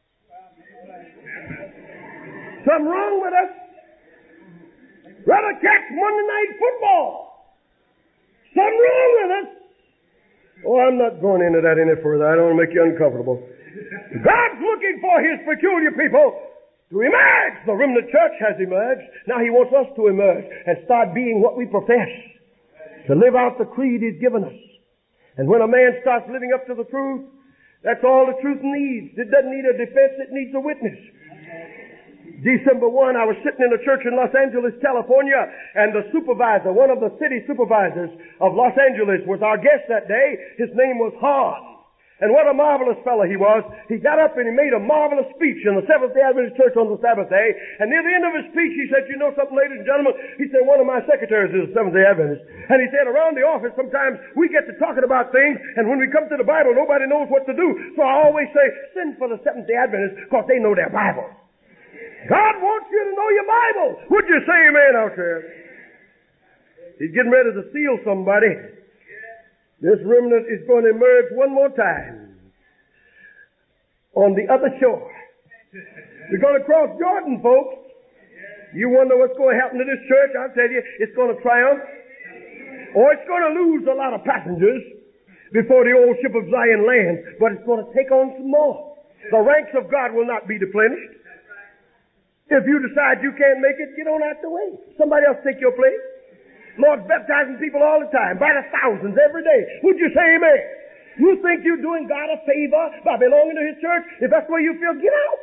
Something wrong with us. Rather catch Monday Night Football. Something wrong with us. Oh, I'm not going into that any further. I don't want to make you uncomfortable. God's looking for His peculiar people to emerge. The remnant church has emerged. Now He wants us to emerge and start being what we profess. To live out the creed He's given us. And when a man starts living up to the truth, that's all the truth needs. It doesn't need a defense, it needs a witness. December 1, I was sitting in a church in Los Angeles, California, and the supervisor, one of the city supervisors of Los Angeles, was our guest that day. His name was Hahn. And what a marvelous fellow he was. He got up and he made a marvelous speech in the Seventh-day Adventist Church on the Sabbath day. And near the end of his speech, he said, you know something, ladies and gentlemen? He said, one of my secretaries is a Seventh-day Adventist. And he said, around the office, sometimes we get to talking about things, and when we come to the Bible, nobody knows what to do. So I always say, send for the Seventh-day Adventists, because they know their Bible. God wants you to know your Bible. Would you say amen out there? He's getting ready to seal somebody. This remnant is going to emerge one more time on the other shore. We're going to cross Jordan, folks. You wonder what's going to happen to this church? I'll tell you, it's going to triumph, or it's going to lose a lot of passengers before the old ship of Zion lands, but it's going to take on some more. The ranks of God will not be deplenished. If you decide you can't make it, get on out the way. Somebody else take your place. Lord's baptizing people all the time, by the thousands every day. Would you say amen? You think you're doing God a favor by belonging to His church? If that's the way you feel, get out.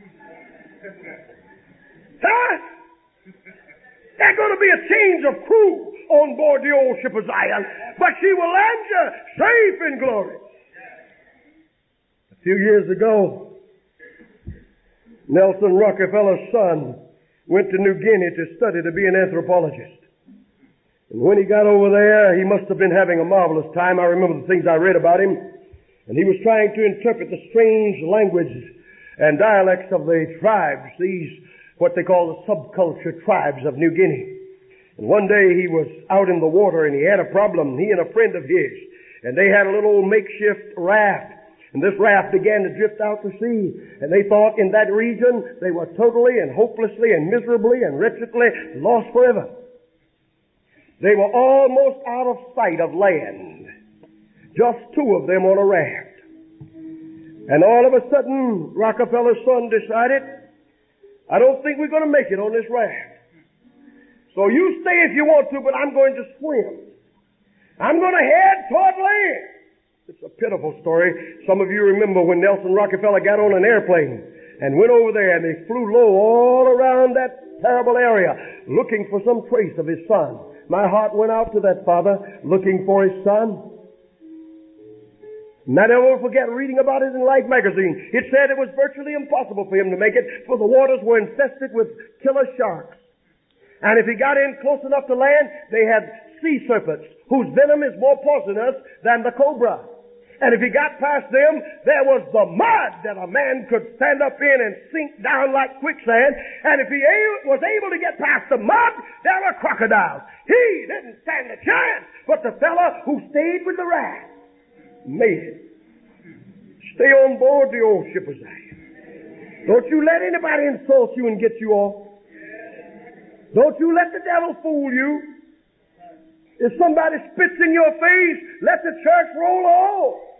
Huh? There's going to be a change of crew on board the old ship of Zion, but she will land you safe in glory. A few years ago, Nelson Rockefeller's son went to New Guinea to study to be an anthropologist. And when he got over there, he must have been having a marvelous time. I remember the things I read about him. And he was trying to interpret the strange language and dialects of the tribes, these, what they call the subculture tribes of New Guinea. And one day he was out in the water and he had a problem, he and a friend of his. And they had a little makeshift raft. And this raft began to drift out to sea. And they thought in that region they were totally and hopelessly and miserably and wretchedly lost forever. They were almost out of sight of land. Just two of them on a raft. And all of a sudden, Rockefeller's son decided, I don't think we're going to make it on this raft. So you stay if you want to, but I'm going to swim. I'm going to head toward land. It's a pitiful story. Some of you remember when Nelson Rockefeller got on an airplane and went over there and they flew low all around that terrible area looking for some trace of his son. My heart went out to that father looking for his son. And I never will forget reading about it in Life magazine. It said it was virtually impossible for him to make it, for the waters were infested with killer sharks. And if he got in close enough to land, they had sea serpents whose venom is more poisonous than the cobra. And if he got past them, there was the mud that a man could stand up in and sink down like quicksand. And if he was able to get past the mud, there were crocodiles. He didn't stand a chance, but the fellow who stayed with the raft made it. Stay on board the old ship of Zion. Don't you let anybody insult you and get you off. Don't you let the devil fool you. If somebody spits in your face, let the church roll on.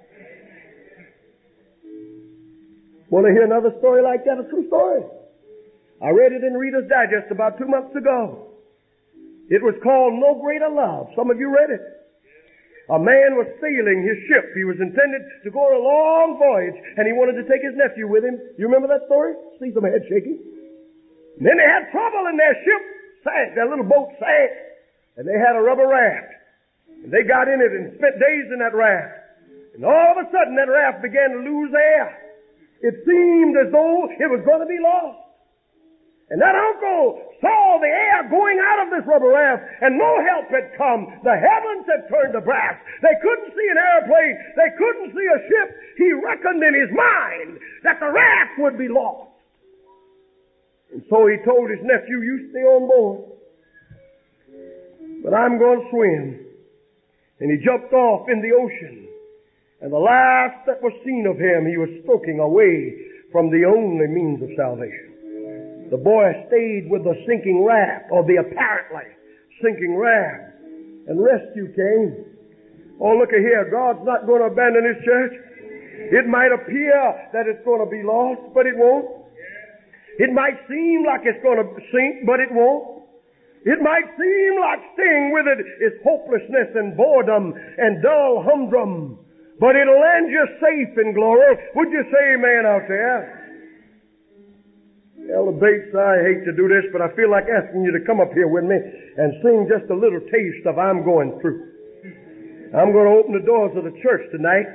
Want to hear another story like that? A true story. I read it in Reader's Digest about 2 months ago. It was called No Greater Love. Some of you read it. A man was sailing his ship. He was intended to go on a long voyage, and he wanted to take his nephew with him. You remember that story? See some head shaking. And then they had trouble, and their ship sank. Their little boat sank. And they had a rubber raft. And they got in it and spent days in that raft. And all of a sudden, that raft began to lose air. It seemed as though it was going to be lost. And that uncle saw the air going out of this rubber raft, and no help had come. The heavens had turned to brass. They couldn't see an airplane. They couldn't see a ship. He reckoned in his mind that the raft would be lost. And so he told his nephew, you stay on board, but I'm going to swim. And he jumped off in the ocean. And the last that was seen of him, he was stroking away from the only means of salvation. The boy stayed with the sinking raft, or the apparently sinking raft, and rescue came. Oh, look at here. God's not going to abandon His church. It might appear that it's going to be lost, but it won't. It might seem like it's going to sink, but it won't. It might seem like staying with it is hopelessness and boredom and dull humdrum, but it'll land you safe in glory. Would you say amen out there? Elder Bates, I hate to do this, but I feel like asking you to come up here with me and sing just a little taste of I'm going through. I'm going to open the doors of the church tonight.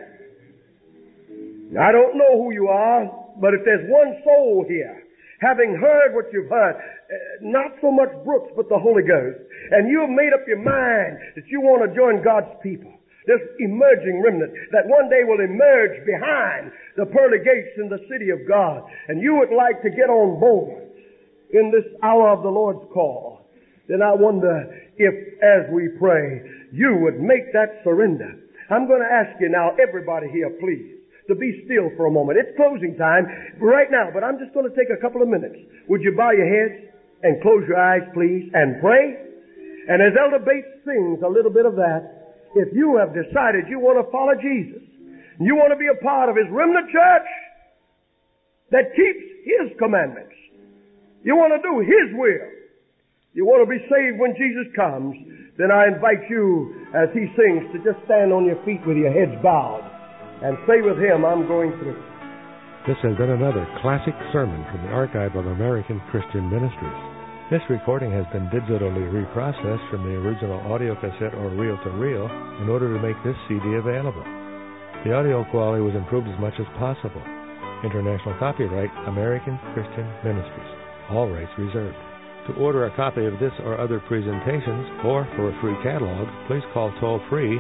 I don't know who you are, but if there's one soul here, having heard what you've heard, not so much Brooks, but the Holy Ghost, and you have made up your mind that you want to join God's people, this emerging remnant that one day will emerge behind the pearly gates in the city of God, and you would like to get on board in this hour of the Lord's call, then I wonder if, as we pray, you would make that surrender. I'm going to ask you now, everybody here, please, to be still for a moment. It's closing time right now, but I'm just going to take a couple of minutes. Would you bow your heads and close your eyes, please, and pray? And as Elder Bates sings a little bit of that, if you have decided you want to follow Jesus, you want to be a part of His remnant church that keeps His commandments, you want to do His will, you want to be saved when Jesus comes, then I invite you, as he sings, to just stand on your feet with your heads bowed and say with him, I'm going through. This has been another classic sermon from the archive of American Christian Ministries. This recording has been digitally reprocessed from the original audio cassette or reel-to-reel in order to make this CD available. The audio quality was improved as much as possible. International copyright, American Christian Ministries. All rights reserved. To order a copy of this or other presentations, or for a free catalog, please call toll-free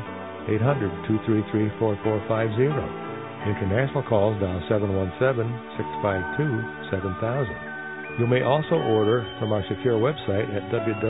800-233-4450. International calls dial 717-652-7000. You may also order from our secure website at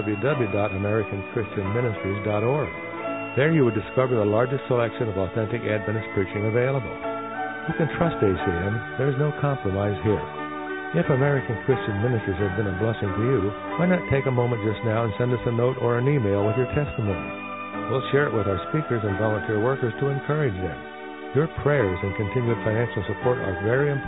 www.americanchristianministries.org. There you will discover the largest selection of authentic Adventist preaching available. You can trust ACM. There is no compromise here. If American Christian Ministries has been a blessing to you, why not take a moment just now and send us a note or an email with your testimony? We'll share it with our speakers and volunteer workers to encourage them. Your prayers and continued financial support are very important.